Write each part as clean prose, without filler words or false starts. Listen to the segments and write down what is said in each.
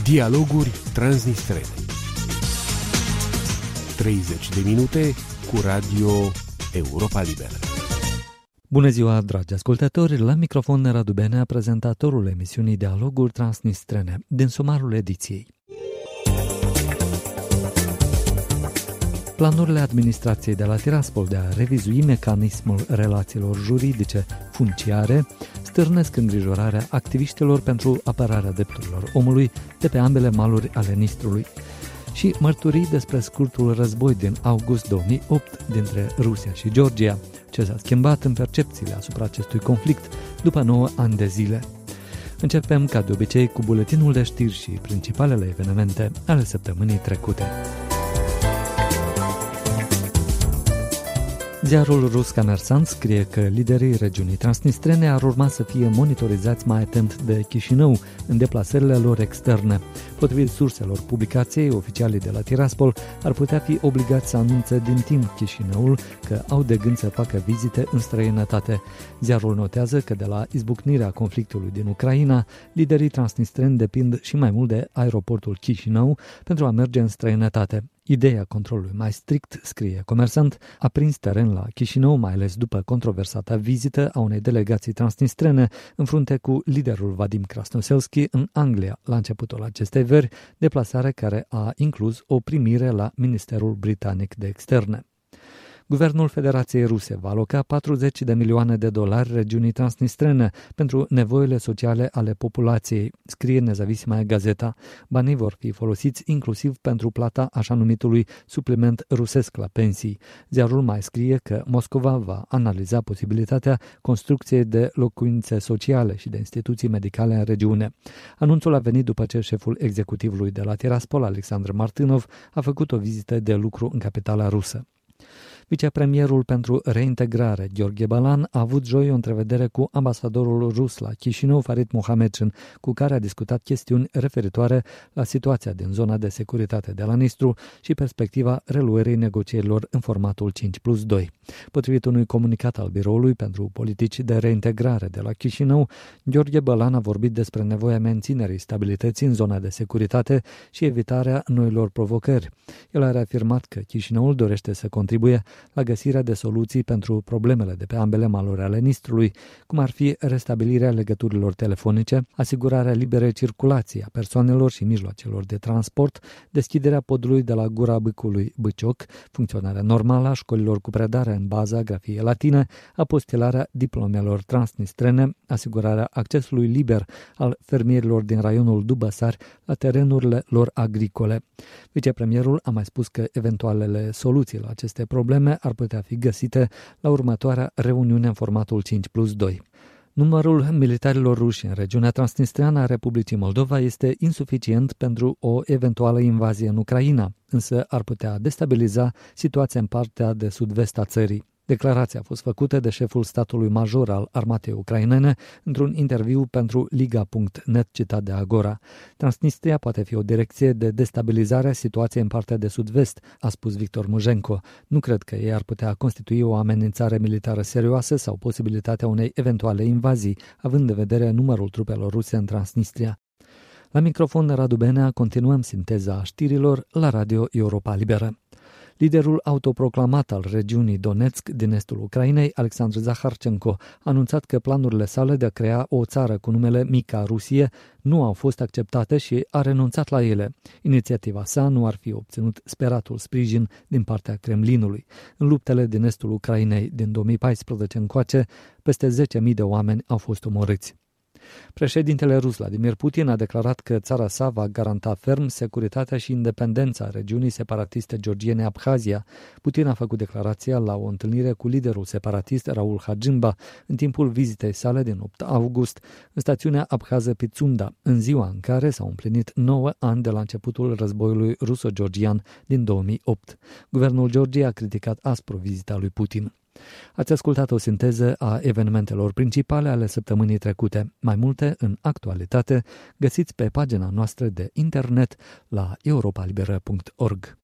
Dialoguri transnistrene. 30 de minute cu Radio Europa Liberă. Bună ziua, dragi ascultători! La microfon Radu Benea, prezentatorul emisiunii Dialoguri transnistrene, din sumarul ediției. Planurile administrației de la Tiraspol de a revizui mecanismul relațiilor juridice funciare stârnesc îngrijorarea activiștilor pentru apărarea drepturilor omului de pe ambele maluri ale Nistrului și mărturii despre scurtul război din august 2008 dintre Rusia și Georgia, ce s-a schimbat în percepțiile asupra acestui conflict după 9 ani de zile. Începem, ca de obicei, cu buletinul de știri și principalele evenimente ale săptămânii trecute. Ziarul rus Kommersant scrie că liderii regiunii transnistrene ar urma să fie monitorizați mai atent de Chișinău în deplasările lor externe. Potrivit surselor publicației, oficialii de la Tiraspol ar putea fi obligați să anunțe din timp Chișinăul că au de gând să facă vizite în străinătate. Ziarul notează că de la izbucnirea conflictului din Ucraina, liderii transnistreni depind și mai mult de aeroportul Chișinău pentru a merge în străinătate. Ideea controlului mai strict, scrie Kommersant, a prins teren la Chișinău, mai ales după controversata vizită a unei delegații transnistrene în frunte cu liderul Vadim Krasnoselski în Anglia la începutul acestei veri, deplasare care a inclus o primire la Ministerul Britanic de Externe. Guvernul Federației Ruse va aloca 40 de milioane de dolari regiunii transnistrene pentru nevoile sociale ale populației, scrie Nezavisima Gazeta. Banii vor fi folosiți inclusiv pentru plata așa numitului supliment rusesc la pensii. Ziarul mai scrie că Moscova va analiza posibilitatea construcției de locuințe sociale și de instituții medicale în regiune. Anunțul a venit după ce șeful executivului de la Tiraspol, Alexandr Martynov, a făcut o vizită de lucru în capitala rusă. Vicepremierul pentru reintegrare, Gheorghe Balan, a avut joi o întrevedere cu ambasadorul rus la Chișinău, Farid Mohamedjan, cu care a discutat chestiuni referitoare la situația din zona de securitate de la Nistru și perspectiva reluării negocierilor în formatul 5+2. Potrivit unui comunicat al Biroului pentru Politici de Reintegrare de la Chișinău, Gheorghe Balan a vorbit despre nevoia menținerii stabilității în zona de securitate și evitarea noilor provocări. El a reafirmat că Chișinăul dorește să contribuie la găsirea de soluții pentru problemele de pe ambele maluri ale Nistrului, cum ar fi restabilirea legăturilor telefonice, asigurarea liberei circulații a persoanelor și mijloacelor de transport, deschiderea podului de la Gura Bâcului Bâcioc, funcționarea normală a școlilor cu predare în baza grafiei latine, apostilarea diplomelor transnistrene, asigurarea accesului liber al fermierilor din raionul Dubăsari la terenurile lor agricole. Vicepremierul a mai spus că eventualele soluții la aceste probleme ar putea fi găsite la următoarea reuniune în formatul 5+2. Numărul militarilor ruși în regiunea transnistreană a Republicii Moldova este insuficient pentru o eventuală invazie în Ucraina, însă ar putea destabiliza situația în partea de sud-vest a țării. Declarația a fost făcută de șeful statului major al armatei ucrainene într-un interviu pentru Liga.net citat de Agora. Transnistria poate fi o direcție de destabilizare a situației în partea de sud-vest, a spus Victor Mujenko. Nu cred că ei ar putea constitui o amenințare militară serioasă sau posibilitatea unei eventuale invazii, având în vedere numărul trupelor ruse în Transnistria. La microfon Radu Benea, continuăm sinteza știrilor la Radio Europa Liberă. Liderul autoproclamat al regiunii Donetsk din estul Ucrainei, Alexandru Zaharchenko, a anunțat că planurile sale de a crea o țară cu numele Mica Rusie nu au fost acceptate și a renunțat la ele. Inițiativa sa nu ar fi obținut speratul sprijin din partea Kremlinului. În luptele din estul Ucrainei din 2014 încoace, peste 10.000 de oameni au fost omorâți. Președintele rus Vladimir Putin a declarat că țara sa va garanta ferm securitatea și independența regiunii separatiste georgiene Abhazia. Putin a făcut declarația la o întâlnire cu liderul separatist Raul Hagimba în timpul vizitei sale din 8 august în stațiunea abhază Pitsunda, în ziua în care s-au împlinit 9 ani de la începutul războiului ruso-georgian din 2008. Guvernul Georgiei a criticat aspru vizita lui Putin. Ați ascultat o sinteză a evenimentelor principale ale săptămânii trecute. Mai multe în actualitate găsiți pe pagina noastră de internet la europalibera.org.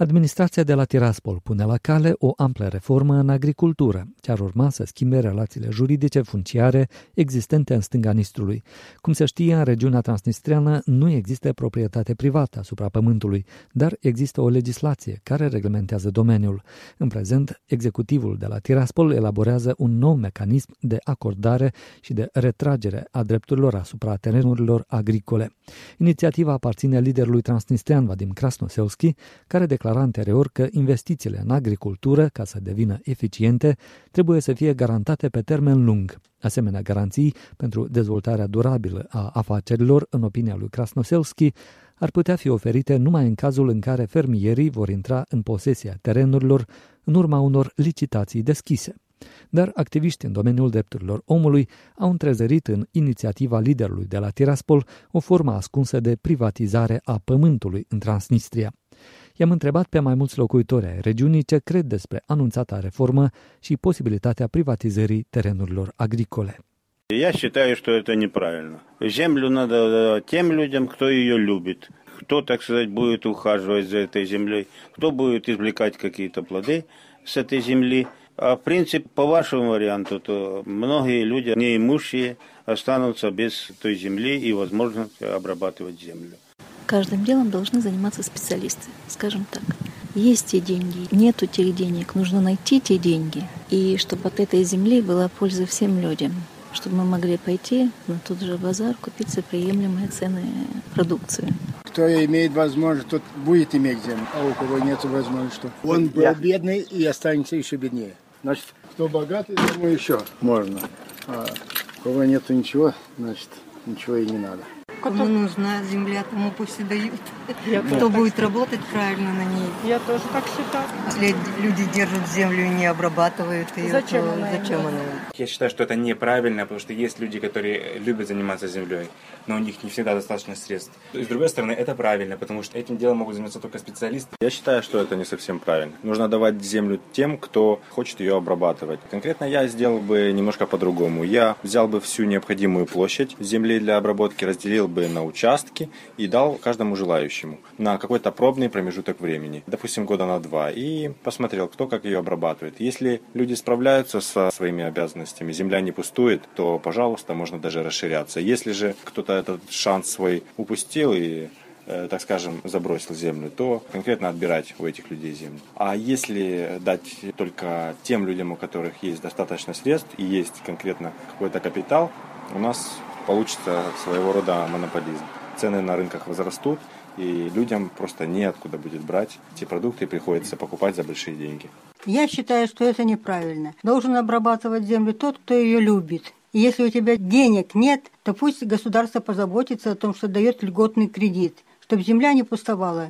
Administrația de la Tiraspol pune la cale o amplă reformă în agricultură, ce ar urma să schimbe relațiile juridice funciare existente în stânga Nistrului. Cum se știe, în regiunea transnistreană nu există proprietate privată asupra pământului, dar există o legislație care reglementează domeniul. În prezent, executivul de la Tiraspol elaborează un nou mecanism de acordare și de retragere a drepturilor asupra terenurilor agricole. Inițiativa aparține liderului transnistrean Vadim Krasnoselski, care declara anterior că investițiile în agricultură, ca să devină eficiente, trebuie să fie garantate pe termen lung. Asemenea garanții pentru dezvoltarea durabilă a afacerilor, în opinia lui Krasnoselski, ar putea fi oferite numai în cazul în care fermierii vor intra în posesia terenurilor în urma unor licitații deschise. Dar activiști în domeniul drepturilor omului au întrezărit în inițiativa liderului de la Tiraspol o formă ascunsă de privatizare a pământului în Transnistria. I-am întrebat pe mai mulți locuitori ai regiunii ce cred despre anunțata reformă și posibilitatea privatizării terenurilor agricole. Я считаю, что это неправильно. Землю надо тем людям, кто ее любит, кто, так сказать, будет ухаживать за этой землей, кто будет извлекать какие-то плоды с этой земли. А в принципе, по вашему варианту, то многие люди, неимущие, останутся без той земли и возможности обрабатывать землю. Каждым делом должны заниматься специалисты, скажем так. Есть те деньги, нету тех денег, нужно найти те деньги. И чтобы от этой земли была польза всем людям. Чтобы мы могли пойти на тот же базар, купить за приемлемые цены продукцию. Кто имеет возможность, тот будет иметь землю, а у кого нет возможности, он был бедный и останется еще беднее. Значит, кто богатый, тому еще можно. А у кого нет ничего, значит, ничего и не надо. Кому нужна земля, тому пусть и дают. Кто будет работать правильно на ней. Я тоже так считаю. Если люди держат землю и не обрабатывают ее, зачем она? Я считаю, что это неправильно, потому что есть люди, которые любят заниматься землей, но у них не всегда достаточно средств. И с другой стороны, это правильно, потому что этим делом могут заниматься только специалисты. Я считаю, что это не совсем правильно. Нужно давать землю тем, кто хочет ее обрабатывать. Конкретно я сделал бы немножко по-другому. Я взял бы всю необходимую площадь земли для обработки, разделил бы на участки и дал каждому желающему на какой-то пробный промежуток времени, допустим, года на 2, и посмотрел, кто как ее обрабатывает. Если люди справляются со своими обязанностями, земля не пустует, то, пожалуйста, можно даже расширяться. Если же кто-то этот шанс свой упустил и, так скажем, забросил землю, то конкретно отбирать у этих людей землю. А если дать только тем людям, у которых есть достаточно средств и есть конкретно какой-то капитал, у нас получится своего рода монополизм. Цены на рынках возрастут, и людям просто неоткуда будет брать эти продукты, и приходится покупать за большие деньги. Я считаю, что это неправильно. Должен обрабатывать землю тот, кто ее любит. И если у тебя денег нет, то пусть государство позаботится о том, что дает льготный кредит, чтобы земля не пустовала.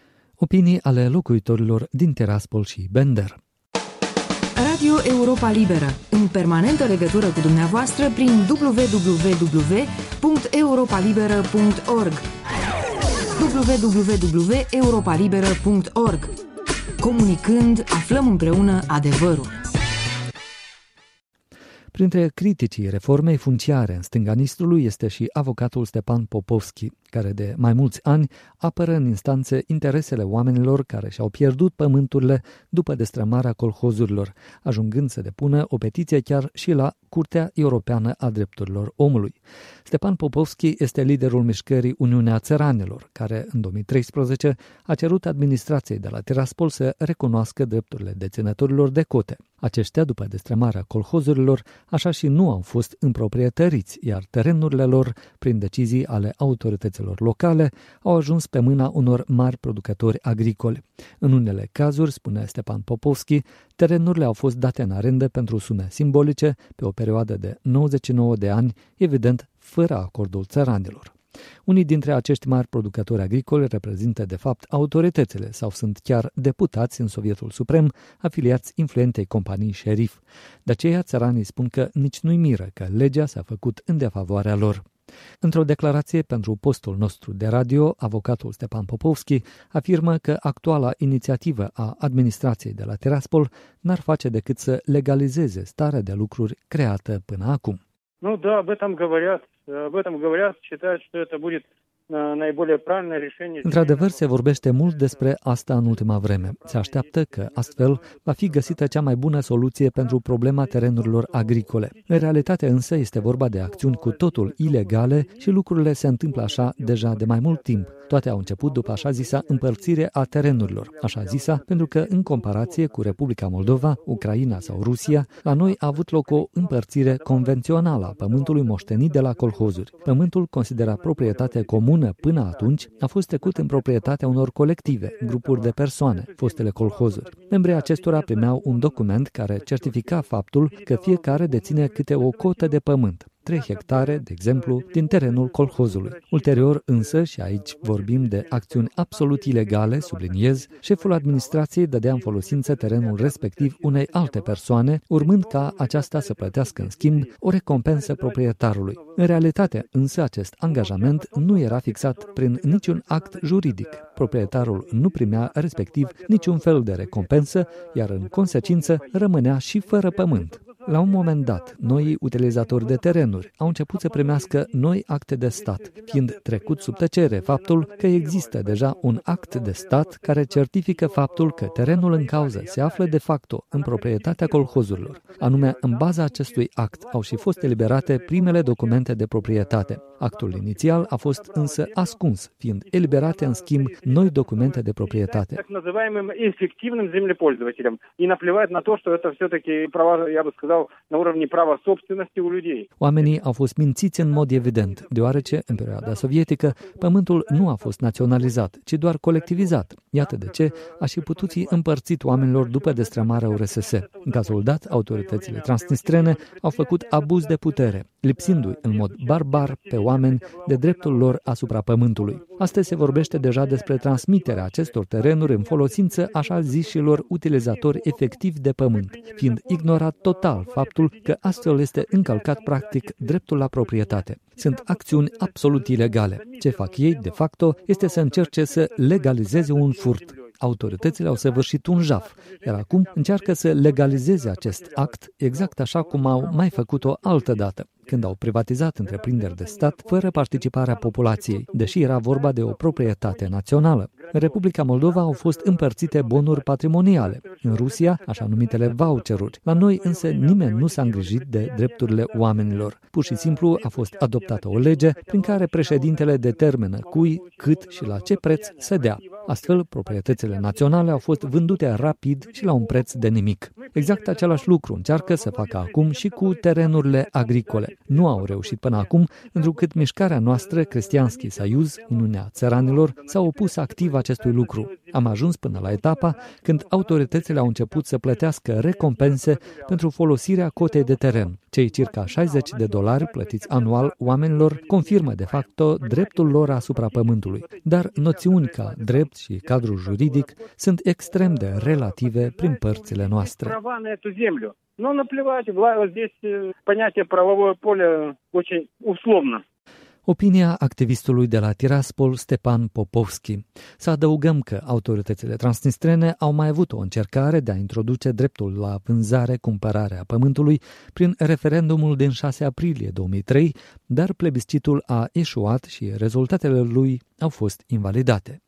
Opinii ale locuitorilor din Tiraspol și Bender. Radio Europa Liberă, în permanentă legătură cu dumneavoastră prin www.europalibera.org www.europalibera.org. Comunicând, aflăm împreună adevărul. Printre criticii reformei funciare în stânga Nistrului este și avocatul Stepan Popovski, care de mai mulți ani apără în instanțe interesele oamenilor care și-au pierdut pământurile după destrămarea colhozurilor, ajungând să depună o petiție chiar și la Curtea Europeană a Drepturilor Omului. Stepan Popovski este liderul mișcării Uniunea Țăranilor, care în 2013 a cerut administrației de la Tiraspol să recunoască drepturile deținătorilor de cote. Aceștia, după destrămarea colhozurilor, așa și nu au fost împroprietăriți, iar terenurile lor, prin decizii ale autorităților locale, au ajuns pe mâna unor mari producători agricoli. În unele cazuri, spune Stepan Popovski, terenurile au fost date în arendă pentru sume simbolice pe o perioadă de 99 de ani, evident fără acordul țăranilor. Unii dintre acești mari producători agricoli reprezintă de fapt autoritățile sau sunt chiar deputați în Sovietul Suprem, afiliați influentei companii șerif. De aceea țăranii spun că nici nu-i miră că legea s-a făcut în defavoarea lor. Într-o declarație pentru postul nostru de radio, avocatul Stepan Popovski afirmă că actuala inițiativă a administrației de la Tiraspol n-ar face decât să legalizeze starea de lucruri creată până acum. Ну да, об этом говорят, считают, что это будет Într-adevăr, se vorbește mult despre asta în ultima vreme. Se așteaptă că, astfel, va fi găsită cea mai bună soluție pentru problema terenurilor agricole. În realitate, însă, este vorba de acțiuni cu totul ilegale și lucrurile se întâmplă așa deja de mai mult timp. Toate au început după așa zisa împărțire a terenurilor, așa zisa, pentru că, în comparație cu Republica Moldova, Ucraina sau Rusia, la noi a avut loc o împărțire convențională a pământului moștenit de la colhozuri. Pământul, considerat proprietate comună până atunci, a fost trecut în proprietatea unor colective, grupuri de persoane, fostele colhozuri. Membrii acestora primeau un document care certifica faptul că fiecare deține câte o cotă de pământ. 3 hectare, de exemplu, din terenul colhozului. Ulterior, însă, și aici vorbim de acțiuni absolut ilegale, subliniez, șeful administrației dădea în folosință terenul respectiv unei alte persoane, urmând ca aceasta să plătească în schimb o recompensă proprietarului. În realitate, însă, acest angajament nu era fixat prin niciun act juridic. Proprietarul nu primea respectiv niciun fel de recompensă, iar în consecință rămânea și fără pământ. La un moment dat, noii utilizatori de terenuri au început să primească noi acte de stat, fiind trecut sub tăcere faptul că există deja un act de stat care certifică faptul că terenul în cauză se află de facto în proprietatea colhozurilor. Anume, în baza acestui act au și fost eliberate primele documente de proprietate. Actul inițial a fost însă ascuns, fiind eliberate în schimb noi documente de proprietate. Oamenii au fost mințiți în mod evident, deoarece, în perioada sovietică, pământul nu a fost naționalizat, ci doar colectivizat. Iată de ce a și putut fi împărțit oamenilor după destrămarea URSS. În cazul dat, autoritățile transnistrene au făcut abuz de putere, lipsindu-i în mod barbar pe oameni de dreptul lor asupra pământului. Astăzi se vorbește deja despre transmiterea acestor terenuri în folosință așa zișilor utilizatori efectivi de pământ, fiind ignorat total faptul că astfel este încălcat practic dreptul la proprietate. Sunt acțiuni absolut ilegale. Ce fac ei, de facto, este să încerce să legalizeze un furt. Autoritățile au săvârșit un jaf, iar acum încearcă să legalizeze acest act exact așa cum au mai făcut-o altă dată, când au privatizat întreprinderi de stat fără participarea populației, deși era vorba de o proprietate națională. În Republica Moldova au fost împărțite bonuri patrimoniale, în Rusia, așa numitele voucheruri. La noi însă nimeni nu s-a îngrijit de drepturile oamenilor. Pur și simplu a fost adoptată o lege prin care președintele determină cui, cât și la ce preț să dea. Astfel, proprietățile naționale au fost vândute rapid și la un preț de nimic. Exact același lucru încearcă să facă acum și cu terenurile agricole. Nu au reușit până acum, întrucât mișcarea noastră, Cristianski Sayuz, Uniunea Țăranilor, s-a opus activ acestui lucru. Am ajuns până la etapa când autoritățile au început să plătească recompense pentru folosirea cotei de teren. Cei circa $60 plătiți anual oamenilor confirmă de facto dreptul lor asupra pământului. Dar noțiuni ca drept și cadrul juridic sunt extrem de relative prin părțile noastre. Но наплевать, здесь понятие правовое поле очень условно. Opinia activistului de la Tiraspol, Stepan Popovski. Să adăugăm că autoritățile transnistrene au mai avut o încercare de a introduce dreptul la vânzare-cumpărare a pământului prin referendumul din 6 aprilie 2003, dar plebiscitul a eșuat și rezultatele lui au fost invalidate.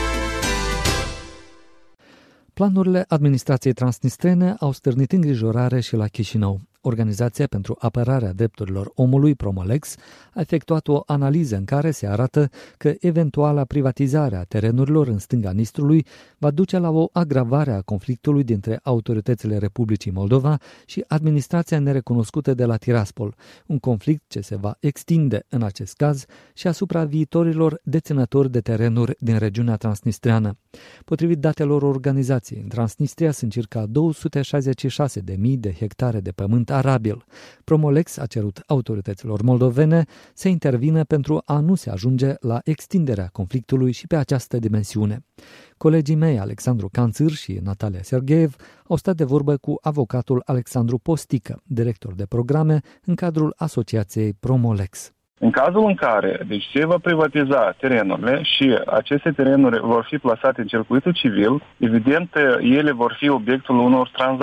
Planurile administrației transnistrene au stârnit îngrijorare și la Chișinău. Organizația pentru apărarea drepturilor omului, Promolex, a efectuat o analiză în care se arată că eventuala privatizare a terenurilor în stânga Nistrului va duce la o agravare a conflictului dintre autoritățile Republicii Moldova și administrația nerecunoscută de la Tiraspol, un conflict ce se va extinde în acest caz și asupra viitorilor deținători de terenuri din regiunea transnistreană. Potrivit datelor organizației, în Transnistria sunt circa 266.000 de hectare de pământ arabil. Promolex a cerut autorităților moldovene să intervină pentru a nu se ajunge la extinderea conflictului și pe această dimensiune. Colegii mei, Alexandru Canțâr și Natalia Sergeev, au stat de vorbă cu avocatul Alexandru Postică, director de programe în cadrul asociației Promolex. În cazul în care se va privatiza terenurile și aceste terenuri vor fi plasate în circuitul civil, evident, ele vor fi obiectul unor tranzacții.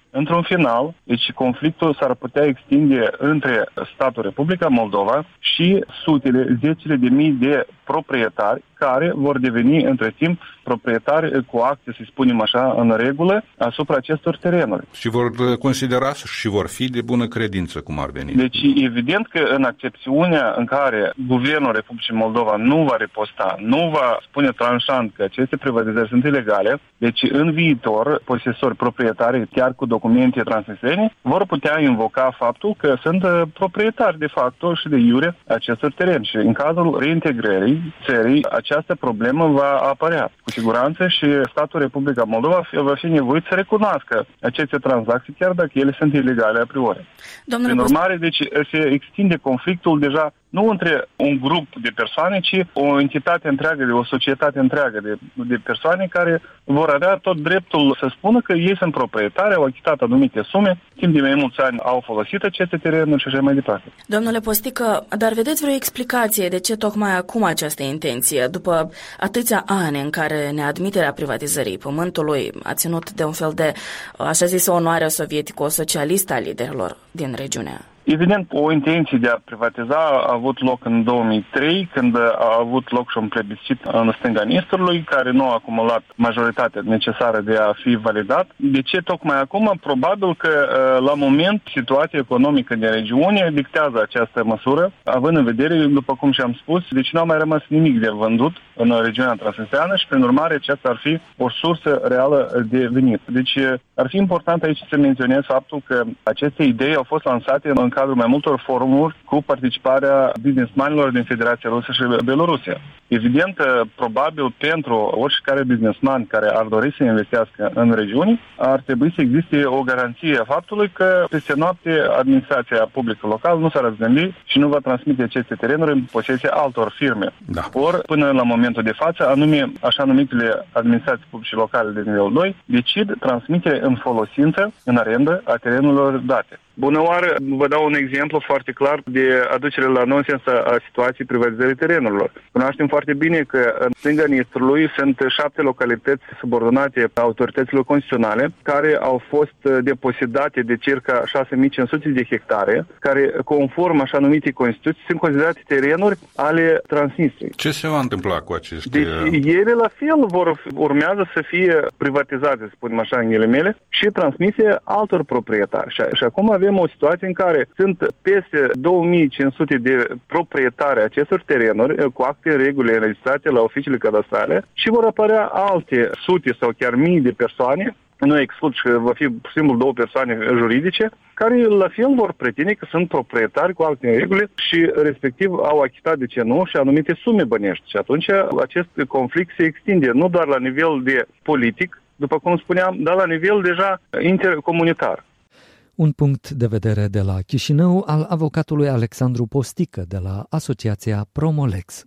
într-un final, deci conflictul s-ar putea extinde între statul Republica Moldova și sutele, zecile de mii de proprietari care vor deveni între timp proprietari cu acte, să spunem așa, în regulă asupra acestor terenuri. Și vor considera și vor fi de bună credință, cum ar veni. Deci, evident că în accepțiunea în care Guvernul Republicii Moldova nu va riposta, nu va spune tranșant că aceste privatizări sunt ilegale, deci în viitor, posesori, proprietari, chiar cu documente transnistrene, vor putea invoca faptul că sunt proprietari de facto și de iure acestor tereni. Și în cazul reintegrării țării, această problemă va apărea. Cu siguranță și statul Republica Moldova va fi nevoit să recunoască aceste tranzacții, chiar dacă ele sunt ilegale a priori. Prin urmare, deci se extinde conflictul deja nu între un grup de persoane, ci o entitate întreagă, o societate întreagă de persoane care vor avea tot dreptul să spună că ei sunt proprietari, au achitat anumite sume, timp de mai mulți ani au folosit aceste terenuri și așa mai departe. Domnule Postică, dar vedeți vreo explicație de ce tocmai acum această intenție, după atâția ani în care neadmiterea privatizării pământului a ținut de un fel de, așa zisă, onoare sovietico-socialistă a liderilor din regiune? Evident, o intenție de a privatiza a avut loc în 2003, când a avut loc și un plebiscit în stânga Nistrului, care nu a acumulat majoritatea necesară de a fi validat. De ce tocmai acum? Probabil că la moment situația economică din regiune dictează această măsură, având în vedere, după cum și-am spus, deci nu a mai rămas nimic de vândut în regiunea transnistreană și, prin urmare, aceasta ar fi o sursă reală de venit. Deci ar fi important aici să menționez faptul că aceste idei au fost lansate în cadrul mai multor forumuri cu participarea businessmanilor din Federația Rusă și Belorusia. Evident, probabil pentru oricare businessman care ar dori să investească în regiuni, ar trebui să existe o garanție a faptului că peste noapte administrația publică locală nu s-ar răzgândi și nu va transmite aceste terenuri în posesia altor firme. Da. Ori, până la momentul de față, anume așa numitele administrații publice locale de nivel 2 decid transmiterea în folosință, în arendă, a terenurilor date. Bună oară, vă dau un exemplu foarte clar de aducere la nonsens a situației privatizării terenurilor. Cunoaștem foarte bine că în stânga Nistrului sunt 7 localități subordonate autorităților constituționale care au fost deposedate de circa 6500 de hectare, care, conform așa numitei Constituții, sunt considerate terenuri ale Transnistriei. Ce se va întâmpla cu aceste... Deci ele la fel urmează să fie privatizate, să spunem așa, în ghilimele, și transmise altor proprietari. Și acum avem o situație în care sunt peste 2500 de proprietari acestor terenuri cu acte în regulă înregistrate la oficiile cadastrale și vor apărea alte sute sau chiar mii de persoane, nu exclud că va fi simplu 2 persoane juridice, care la fel vor pretinde că sunt proprietari cu acte în regulă și respectiv au achitat, de ce nu, și anumite sume bănești. Și atunci acest conflict se extinde nu doar la nivel de politic, după cum spuneam, dar la nivel deja intercomunitar. Un punct de vedere de la Chișinău al avocatului Alexandru Postică de la Asociația Promolex.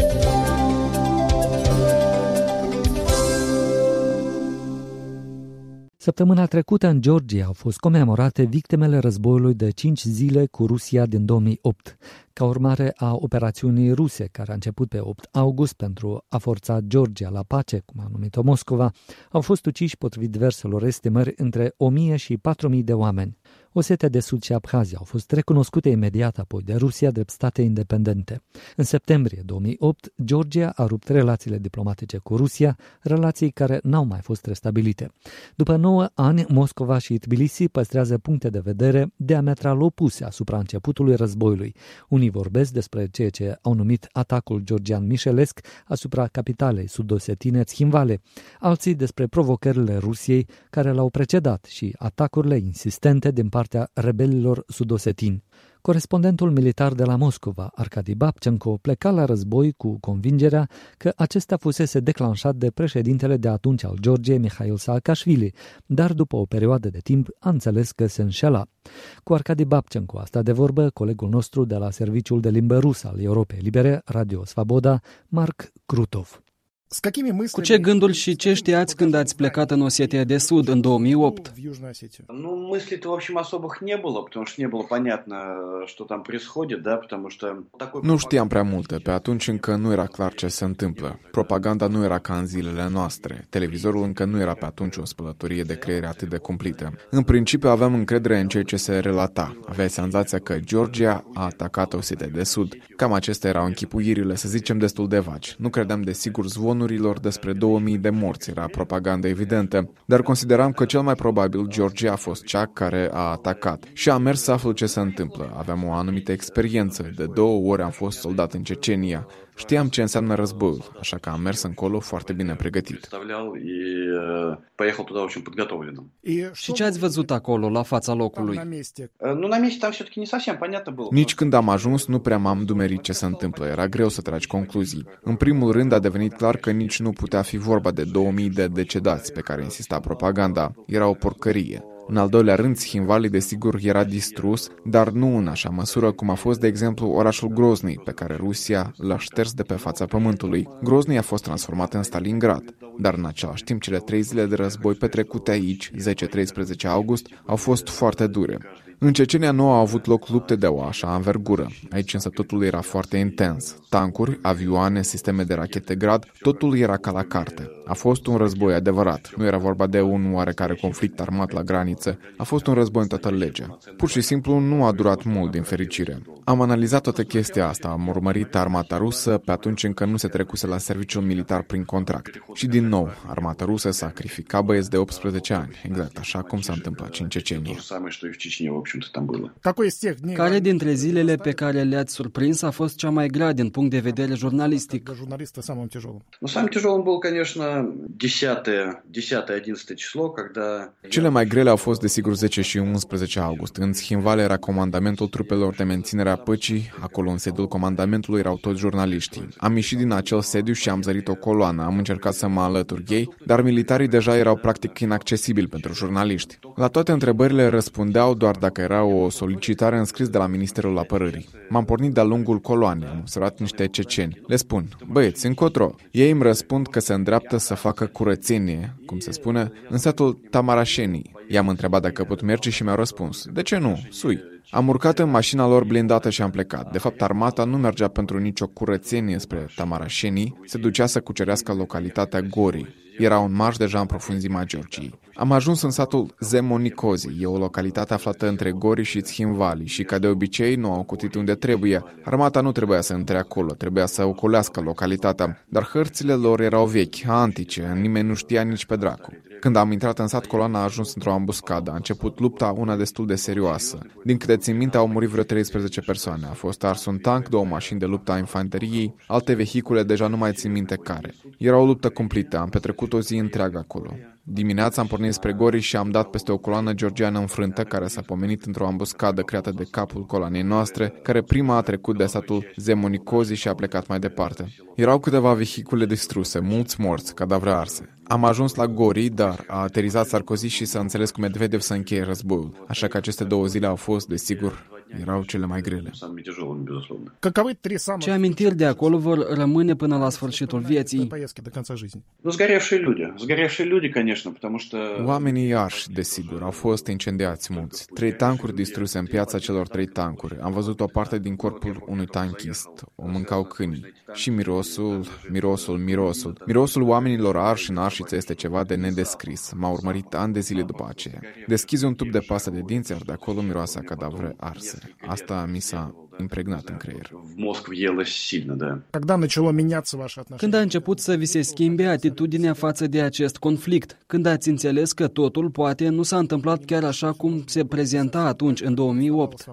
Săptămâna trecută în Georgia au fost comemorate victimele războiului de 5 zile cu Rusia din 2008. Ca urmare a operațiunii ruse, care a început pe 8 august pentru a forța Georgia la pace, cum a numit-o Moscova, au fost uciși, potrivit diverselor estimări, între 1000 și 4000 de oameni. Osetia de Sud și Abhazia au fost recunoscute imediat apoi de Rusia drept state independente. În septembrie 2008, Georgia a rupt relațiile diplomatice cu Rusia, relații care n-au mai fost restabilite. După 9 ani, Moscova și Tbilisi păstrează puncte de vedere diametral opuse asupra începutului războiului. Unii vorbesc despre ceea ce au numit atacul georgian mișelesc asupra capitalei sud-osetine Țhinvale, alții despre provocările Rusiei care l-au precedat și atacurile insistente din partea rebelilor sud-osetini. Corespondentul militar de la Moscova, Arkadi Babchenko, pleca la război cu convingerea că acesta fusese declanșat de președintele de atunci al Georgiei, Mihail Saakashvili, dar după o perioadă de timp a înțeles că se înșela. Cu Arkadi Babchenko a stat de vorbă colegul nostru de la Serviciul de Limbă Rusă al Europei Libere, Radio Svaboda, Marc Krutov. Cu ce gânduri și ce știați când ați plecat în Osetia de Sud în 2008? Nu știam prea multe, pe atunci încă nu era clar ce se întâmplă. Propaganda nu era ca în zilele noastre. Televizorul încă nu era pe atunci o spălătorie de creier atât de cumplită. În principiu aveam încredere în ceea ce se relata. Aveai senzația că Georgia a atacat Osetia de Sud. Cam acestea erau închipuirile, să zicem, destul de vagi. Nu credeam desigur zvonurilor despre 2000 de morți, era propaganda evidentă, dar consideram că cel mai probabil Georgia a fost cea care a atacat. Și am mers să aflu ce se întâmplă. Aveam o anumită experiență. De 2 ori am fost soldat în Cecenia. Știam ce înseamnă războiul, așa că am mers încolo foarte bine pregătit. Și ce ați văzut acolo, la fața locului? Nici când am ajuns nu prea m-am dumerit ce se întâmplă, era greu să tragi concluzii. În primul rând a devenit clar că nici nu putea fi vorba de 2000 de decedați pe care insista propaganda. Era o porcărie. În al doilea rând, Țhinvali, desigur, era distrus, dar nu în așa măsură cum a fost, de exemplu, orașul Grozny, pe care Rusia l-a șters de pe fața pământului. Grozny a fost transformat în Stalingrad, dar în același timp cele 3 zile de război petrecute aici, 10-13 august, au fost foarte dure. În Cecenia nu au avut loc lupte de o așa învergură. Aici însă totul era foarte intens. Tancuri, avioane, sisteme de rachete Grad, totul era ca la carte. A fost un război adevărat. Nu era vorba de un oarecare conflict armat la graniță. A fost un război în toată legea. Pur și simplu nu a durat mult, din fericire. Am analizat toată chestia asta, am urmărit armata rusă, pe atunci încă nu se trecuse la serviciul militar prin contract. Și din nou, armata rusă sacrifica băieți de 18 ani, exact așa cum s-a întâmplat și în Cecenia. Care dintre zilele pe care le-ați surprins a fost cea mai grea din punct de vedere jurnalistic? Cele mai grele au fost desigur 10 și 11 august. În Țhinvali era comandamentul trupelor de menținere a păcii, acolo în sediul comandamentului erau toți jurnaliștii. Am ieșit din acel sediu și am zărit o coloană, am încercat să mă alătur ei, dar militarii deja erau practic inaccesibili pentru jurnaliști. La toate întrebările răspundeau doar dacă era o solicitare înscris de la Ministerul Apărării. M-am pornit de-a lungul coloanei, am observat niște ceceni. Le spun, băieți, încotro. Ei îmi răspund că se îndreaptă să facă curățenie, cum se spune, în satul Tamarașeni. I-am întrebat dacă pot merge și mi-au răspuns, de ce nu, sui. Am urcat în mașina lor blindată și am plecat. De fapt, armata nu mergea pentru nicio curățenie spre Tamarașeni, se ducea să cucerească localitatea Gori. Era un marș deja în profunzimea Georgiei. Am ajuns în satul Zemonicozi, e o localitate aflată între Gori și Țhinvali și, ca de obicei, nu au cutit unde trebuie. Armata nu trebuia să intre acolo, trebuia să ocolească localitatea, dar hărțile lor erau vechi, antice, nimeni nu știa nici pe dracu. Când am intrat în sat, coloana a ajuns într-o ambuscadă. A început lupta, una destul de serioasă. Din câte țin minte, au murit vreo 13 persoane. A fost ars un tank, 2 mașini de luptă a infanteriei, alte vehicule deja nu mai țin minte care. Era o luptă cumplită, am petrecut o zi întreagă acolo. Dimineața am pornit spre Gori și am dat peste o coloană georgiană înfrântă care s-a pomenit într-o ambuscadă creată de capul coloanei noastre, care prima a trecut de satul Zemonicozi și a plecat mai departe. Erau câteva vehicule distruse, mulți morți, cadavre arse. Am ajuns la Gori, dar a aterizat Sarkozy și s-a înțeles cu Medvedev să încheie războiul. Așa că aceste 2 zile au fost, desigur, erau cele mai grele. Ce amintiri de acolo vor rămâne până la sfârșitul vieții? Oamenii arși, desigur, au fost incendiați mulți. 3 tancuri distruse în piața celor 3 tancuri. Am văzut o parte din corpul unui tanchist. O mâncau câinii. Și mirosul. Mirosul oamenilor arși în arșiță este ceva de nedescris. M-a urmărit ani de zile după aceea. Deschizi un tub de pastă de dinți, iar de acolo miroase a cadavre arse. Asta mi s-a impregnat în creier. Când a început să vi se schimbe atitudinea față de acest conflict? Când ați înțeles că totul poate nu s-a întâmplat chiar așa cum se prezenta atunci, în 2008?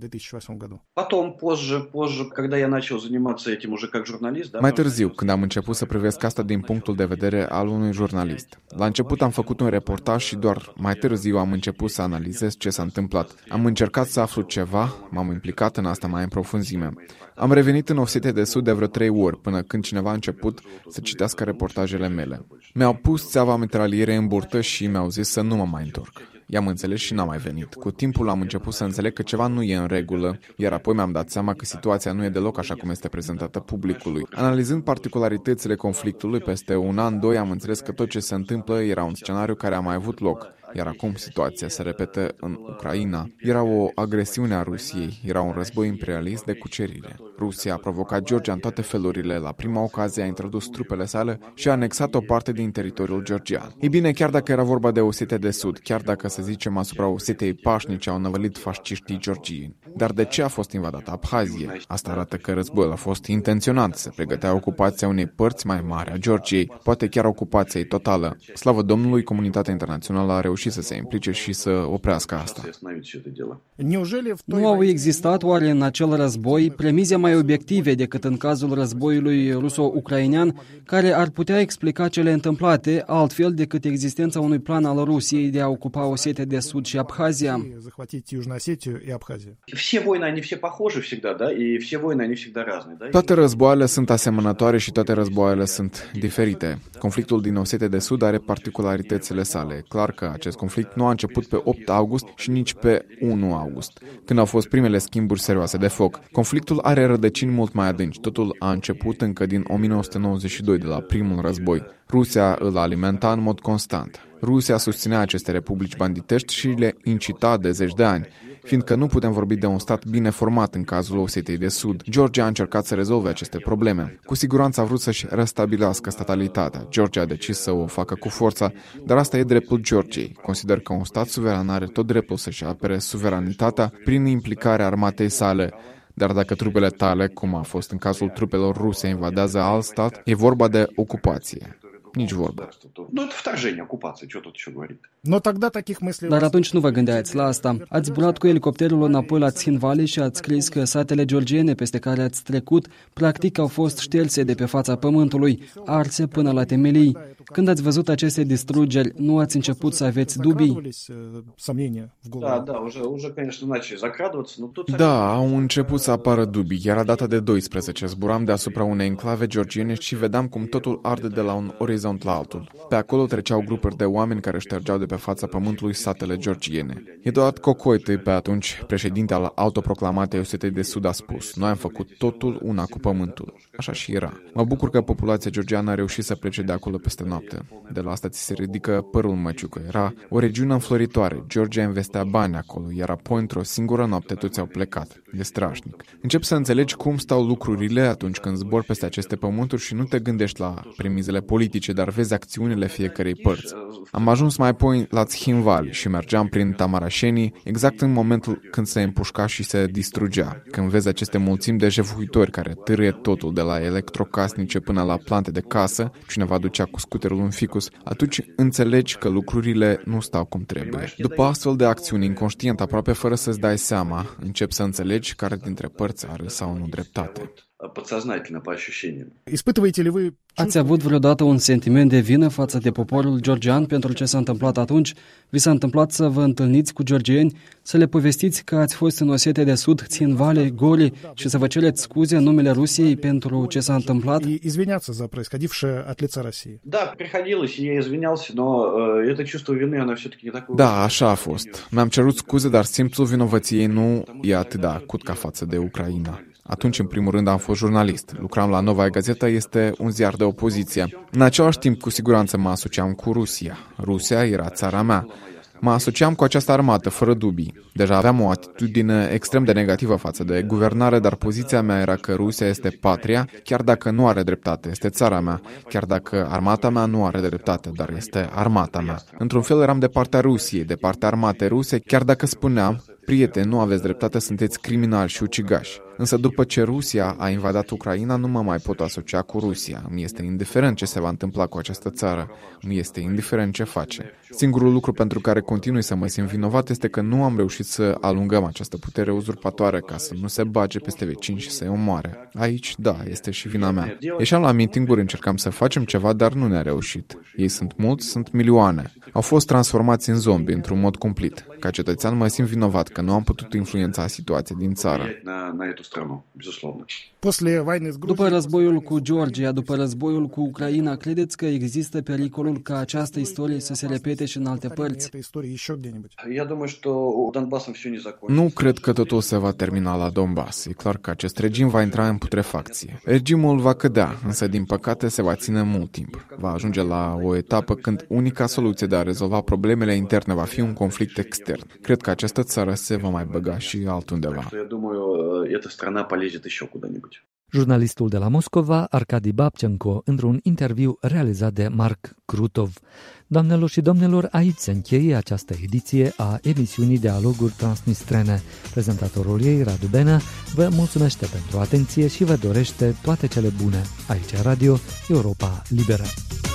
Mai târziu, când am început să privesc asta din punctul de vedere al unui jurnalist. La început am făcut un reportaj și doar mai târziu am început să analizez ce s-a întâmplat. Am încercat să aflu ceva, m-am implicat în asta mai în profunzime. Am revenit în Osetia de Sud de vreo 3 ori, până când cineva a început să citească reportajele mele. Mi-au pus țeava mitraliere în burtă și mi-au zis să nu mă mai întorc. I-am înțeles și n-am mai venit. Cu timpul am început să înțeleg că ceva nu e în regulă, iar apoi mi-am dat seama că situația nu e deloc așa cum este prezentată publicului. Analizând particularitățile conflictului, peste un an, doi, am înțeles că tot ce se întâmplă era un scenariu care a mai avut loc. Iar acum situația se repetă în Ucraina. Era o agresiune a Rusiei, era un război imperialist de cucerire. Rusia a provocat Georgia în toate felurile, la prima ocazie a introdus trupele sale și a anexat o parte din teritoriul georgian. Ei bine, chiar dacă era vorba de Osetia de Sud, chiar dacă, să zicem, asupra Osetiei pașnice au năvălit fasciștii georgieni. Dar de ce a fost invadată Abhazia? Asta arată că războiul a fost intenționat, se pregătea ocupația unei părți mai mari a Georgiei, poate chiar ocupația ei totală. Slavă Domnului, comunitatea internațională a reușit să se implice și să oprească asta. Nu au existat oare în acel război premize mai obiective decât în cazul războiului ruso-ucrainean, care ar putea explica cele întâmplate, altfel decât existența unui plan al Rusiei de a ocupa Osetia de Sud și Abhazia? Toate războaiele sunt asemănătoare și toate războaiele sunt diferite. Conflictul din Osetia de Sud are particularitățile sale. Clar că acest conflict nu a început pe 8 august și nici pe 1 august, când au fost primele schimburi serioase de foc. Conflictul are rădăcini mult mai adânci. Totul a început încă din 1992, de la primul război. Rusia îl alimenta în mod constant. Rusia susținea aceste republici banditești și le incita de zeci de ani, fiindcă nu putem vorbi de un stat bine format în cazul Osetiei de Sud. Georgia a încercat să rezolve aceste probleme. Cu siguranță a vrut să-și restabilească statalitatea. Georgia a decis să o facă cu forța, dar asta e dreptul Georgiei. Consider că un stat suveran are tot dreptul să-și apere suveranitatea prin implicarea armatei sale. Dar dacă trupele tale, cum a fost în cazul trupelor ruse, invadează alt stat, e vorba de ocupație. Nici vorbă. Dar atunci nu vă gândeați la asta. Ați zburat cu elicopterul înapoi la Țhinvali și ați scris că satele georgiene peste care ați trecut practic au fost șterse de pe fața pământului, arse până la temelii. Când ați văzut aceste distrugeri, nu ați început să aveți dubii? Da, au început să apară dubii. Era data de 12. Zburam deasupra unei enclave georgiene și vedeam cum totul arde de la un orizont la altul. Pe acolo treceau grupuri de oameni care ștergeau de pe fața pământului satele georgiene. Eduard Cocoită, pe atunci președinte al autoproclamatei Osetiei de Sud, a spus: noi am făcut totul una cu pământul. Așa și era. Mă bucur că populația georgiană a reușit să plece de acolo peste noapte. De la asta ți se ridică părul măciucă. Era o regiune înfloritoare. Georgia investea bani acolo, iar apoi într-o singură noapte toți au plecat. E strașnic. Încep să înțelegi cum stau lucrurile atunci când zbori peste aceste pământuri și nu te gândești la premizele politice, dar vezi acțiunile fiecărei părți. Am ajuns mai apoi la Țhinvali și mergeam prin Tamarașenii exact în momentul când se împușca și se distrugea. Când vezi aceste mulțimi de jefuitori care târâie totul de la electrocasnice până la plante de casă, cineva ducea cu scuterul un ficus, atunci înțelegi că lucrurile nu stau cum trebuie. După astfel de acțiuni, inconștient, aproape fără să-ți dai seama, începi să înțelegi care dintre părți are sau nu dreptate. Ați avut vreodată un sentiment de vină față de poporul georgian pentru ce s-a întâmplat atunci? Vi s-a întâmplat să vă întâlniți cu georgieni, să le povestiți că ați fost în Osetia de Sud, Țhinvali, Gori și să vă cereți scuze în numele Rusiei pentru ce s-a întâmplat? Da, așa a fost. Mi-am cerut scuze, dar simțul vinovăției nu e atât de acut ca față de Ucraina. Atunci, în primul rând, am fost jurnalist. Lucram la Novaia Gazeta, este un ziar de opoziție. În același timp, cu siguranță mă asociam cu Rusia. Rusia era țara mea. Mă asociam cu această armată, fără dubii. Deja aveam o atitudine extrem de negativă față de guvernare, dar poziția mea era că Rusia este patria, chiar dacă nu are dreptate, este țara mea. Chiar dacă armata mea nu are dreptate, dar este armata mea. Într-un fel eram de partea Rusiei, de partea armatei ruse, chiar dacă spuneam: prieteni, nu aveți dreptate, sunteți criminali și ucigași. Însă după ce Rusia a invadat Ucraina, nu mă mai pot asocia cu Rusia. Îmi este indiferent ce se va întâmpla cu această țară. Îmi este indiferent ce face. Singurul lucru pentru care continui să mă simt vinovat este că nu am reușit să alungăm această putere uzurpatoare ca să nu se bage peste vecini și să-i omoare. Aici, da, este și vina mea. Ieșeam la meeting-uri, încercam să facem ceva, dar nu ne-a reușit. Ei sunt mulți, sunt milioane. Au fost transformați în zombi într-un mod cumplit. Ca cetățean mă simt vinovat că nu am putut influența situația din țară. страну, безусловно. După războiul cu Georgia, după războiul cu Ucraina, credeți că există pericolul ca această istorie să se repete și în alte părți? Nu cred că totul se va termina la Donbass. E clar că acest regim va intra în putrefacție. Regimul va cădea, însă din păcate se va ține mult timp. Va ajunge la o etapă când unica soluție de a rezolva problemele interne va fi un conflict extern. Cred că această țară se va mai băga și altundeva. Jurnalistul de la Moscova, Arkady Babchenko, într-un interviu realizat de Mark Krutov. Doamnelor și domnilor, aici se încheie această ediție a emisiunii Dialoguri Transnistrene. Prezentatorul ei, Radu Benea, vă mulțumește pentru atenție și vă dorește toate cele bune. Aici Radio Europa Liberă.